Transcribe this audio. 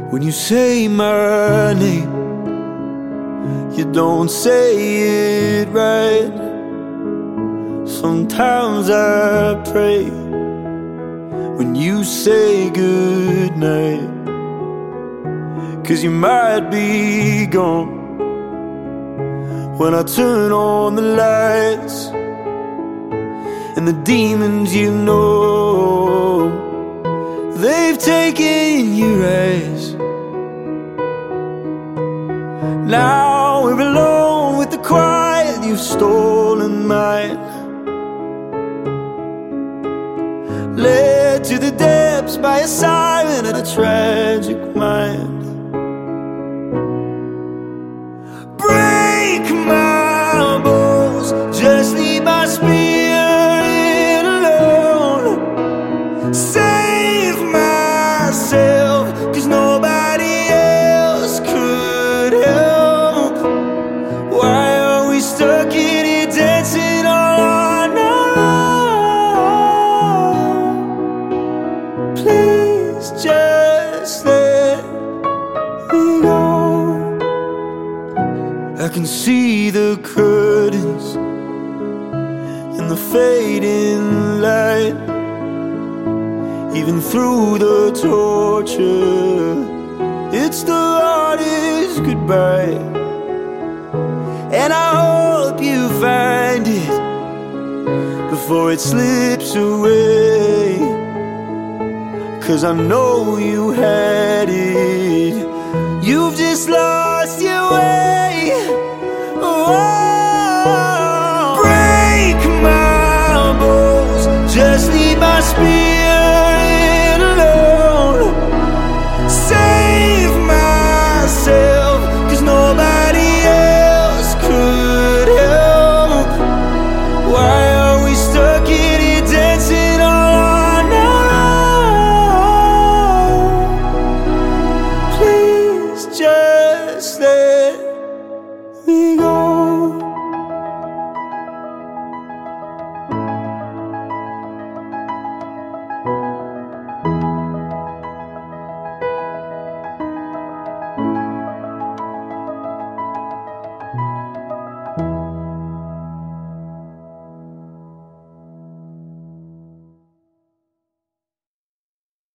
When you say my name, you don't say it right. Sometimes I pray when you say goodnight, 'cause you might be gone when I turn on the lights. And the demons you know, they've taken your eyes. Now we're alone with the quiet, you've stolen mine. Led to the depths by a siren and a tragic mind. Break my bones, just leave my spirit alone. Save myself, 'cause nobody else could help. Why are we stuck in here dancing all on our own? Please just let me go. I can see the curtains and the fading light. Even through the torture, it's the hardest goodbye. And I hope you find it before it slips away, 'cause I know you had it. You've just lost your way. Oh.